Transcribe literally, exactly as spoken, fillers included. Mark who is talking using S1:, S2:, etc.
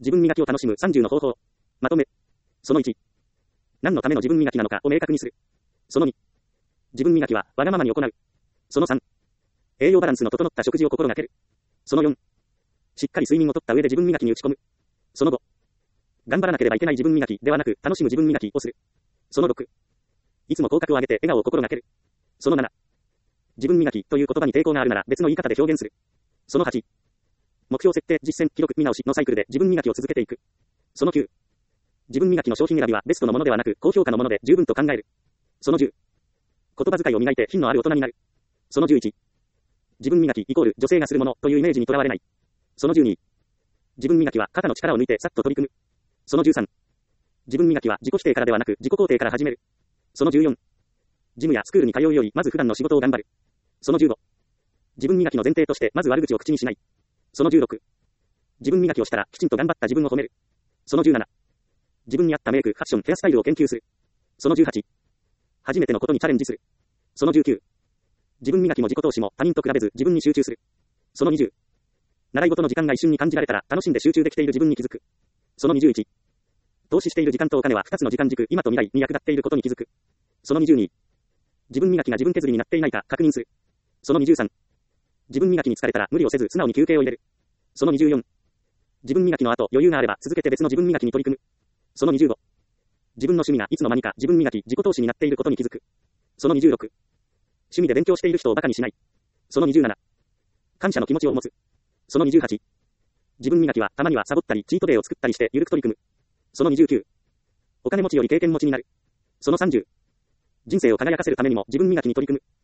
S1: 自分磨きを楽しむさんじゅうの方法。まとめ。そのいち。何のための自分磨きなのかを明確にする。そのに。自分磨きはわがままに行う。そのさん。栄養バランスの整った食事を心がける。そのよん。しっかり睡眠をとった上で自分磨きに打ち込む。そのご。頑張らなければいけない自分磨きではなく楽しむ自分磨きをする。そのろく。いつも口角を上げて笑顔を心がける。そのなな。自分磨きという言葉に抵抗があるなら別の言い方で表現する。そのはち。目標設定、実践、記録、見直しのサイクルで自分磨きを続けていく。そのきゅう。自分磨きの商品選びはベストのものではなく高評価のもので十分と考える。そのじゅう。言葉遣いを磨いて品のある大人になる。そのじゅういち。自分磨きイコール女性がするものというイメージにとらわれない。そのじゅうに。自分磨きは肩の力を抜いてさっと取り組む。そのじゅうさん。自分磨きは自己否定からではなく自己肯定から始める。そのじゅうよん。ジムやスクールに通うよりまず普段の仕事を頑張る。そのじゅうご。自分磨きの前提としてまず悪口を口にしない。そのじゅうろく。自分磨きをしたらきちんと頑張った自分を褒める。そのじゅうなな。自分に合ったメイク、ファッション、ヘアスタイルを研究する。そのじゅうはち。初めてのことにチャレンジする。そのじゅうきゅう。自分磨きも自己投資も他人と比べず自分に集中する。そのにじゅう。習い事の時間が一瞬に感じられたら楽しんで集中できている自分に気づく。そのにじゅういち。投資している時間とお金はふたつの時間軸、今と未来に役立っていることに気づく。そのにじゅうに。自分磨きが自分削りになっていないか確認する。そのにじゅうさん。自分磨きに疲れたら無理をせず素直に休憩を入れる。そのにじゅうよん。自分磨きの後余裕があれば続けて別の自分磨きに取り組む。そのにじゅうご。自分の趣味がいつの間にか自分磨き、自己投資になっていることに気づく。そのにじゅうろく。趣味で勉強している人を馬鹿にしない。そのにじゅうなな。感謝の気持ちを持つ。そのにじゅうはち。自分磨きはたまにはサボったりチートデーを作ったりしてゆるく取り組む。そのにじゅうきゅう。お金持ちより経験持ちになる。そのさんじゅう。人生を輝かせるためにも自分磨きに取り組む。